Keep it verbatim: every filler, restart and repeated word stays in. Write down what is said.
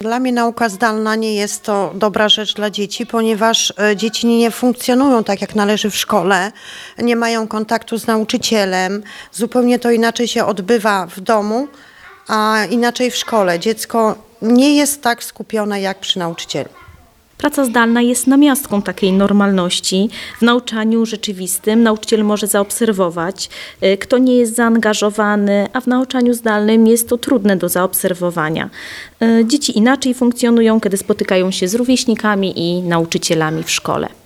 Dla mnie nauka zdalna nie jest to dobra rzecz dla dzieci, ponieważ e, dzieci nie funkcjonują tak, jak należy w szkole, nie mają kontaktu z nauczycielem, zupełnie to inaczej się odbywa w domu, a inaczej w szkole. Dziecko nie jest tak skupione jak przy nauczycielu. Praca zdalna jest namiastką takiej normalności. W nauczaniu rzeczywistym nauczyciel może zaobserwować, y, kto nie jest zaangażowany, a w nauczaniu zdalnym jest to trudne do zaobserwowania. Y, Dzieci inaczej funkcjonują, kiedy spotykają się z rówieśnikami i nauczycielami w szkole.